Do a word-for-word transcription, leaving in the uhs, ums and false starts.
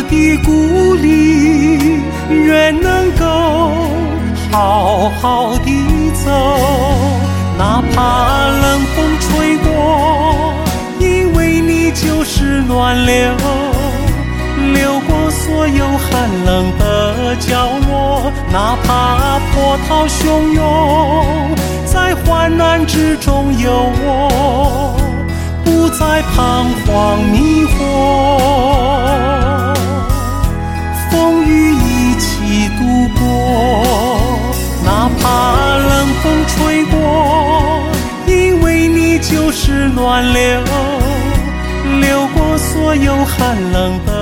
的鼓励，愿能够好好地走，哪怕冷风吹过，因为你就是暖流，流过所有寒冷的角落，哪怕波涛汹涌，在患难之中有我，不再彷徨迷惑，风雨一起度过，哪怕冷风吹过，因为你就是暖流，流过所有寒冷的